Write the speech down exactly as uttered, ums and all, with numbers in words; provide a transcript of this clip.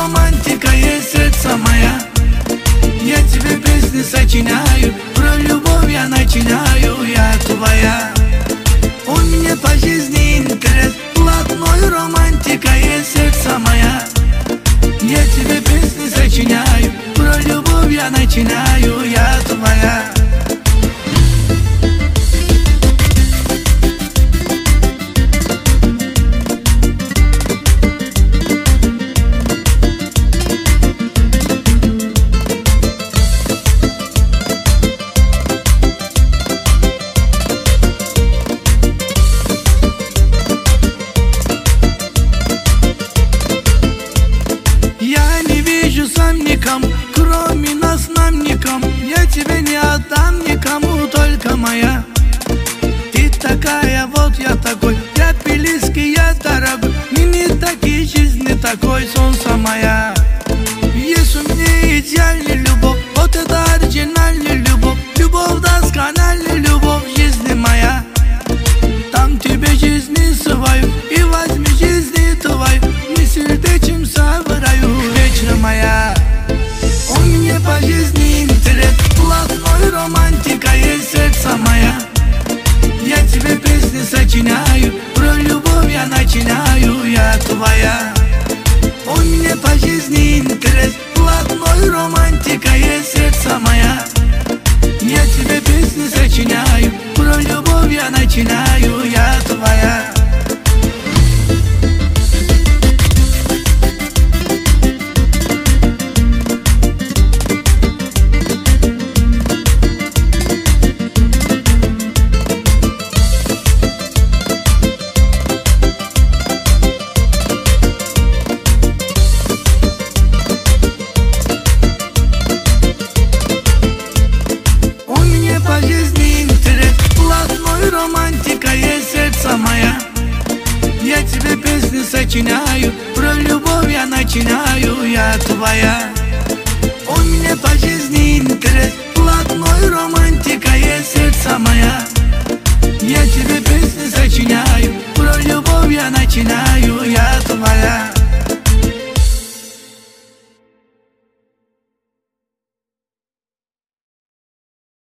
романтика есть, сердце моя. Я тебе песни сочиняю, про любовь я начинаю, я твоя. У меня по жизни интерес, блатной романтика есть, сердце моя. Я тебе песни сочиняю, про любовь я начинаю, я твоя. Сам никому, кроме нас нам никому. Я тебе не отдам никому, только моя. Ты такая, вот я такой, я близкий, я дорогой. Мне такие жизни, такой солнце моя. Есть у меня идеальная любовь, вот это оригинальная любовь. Любовь доскональная, любовь жизни моя. Там тебе жизни свою и возьми жизни твою. Мы сердечимся в раю, вечно моя. У меня по жизни интерес, блатной романтика есть, сердце моя. Я тебе песни сочиняю, про любовь я начинаю, я твоя. У меня по жизни интерес, блатной романтика есть, сердце моя. Я тебе песни сочиняю, про любовь я начинаю, я твоя. По жизни интерес, блатной романтика есть, сердце моя. Я тебе песни сочиняю, про любовь я начинаю, я твоя. У меня по жизни интерес, блатной романтика есть, сердце моя. Я тебе песни сочиняю, про любовь я начинаю.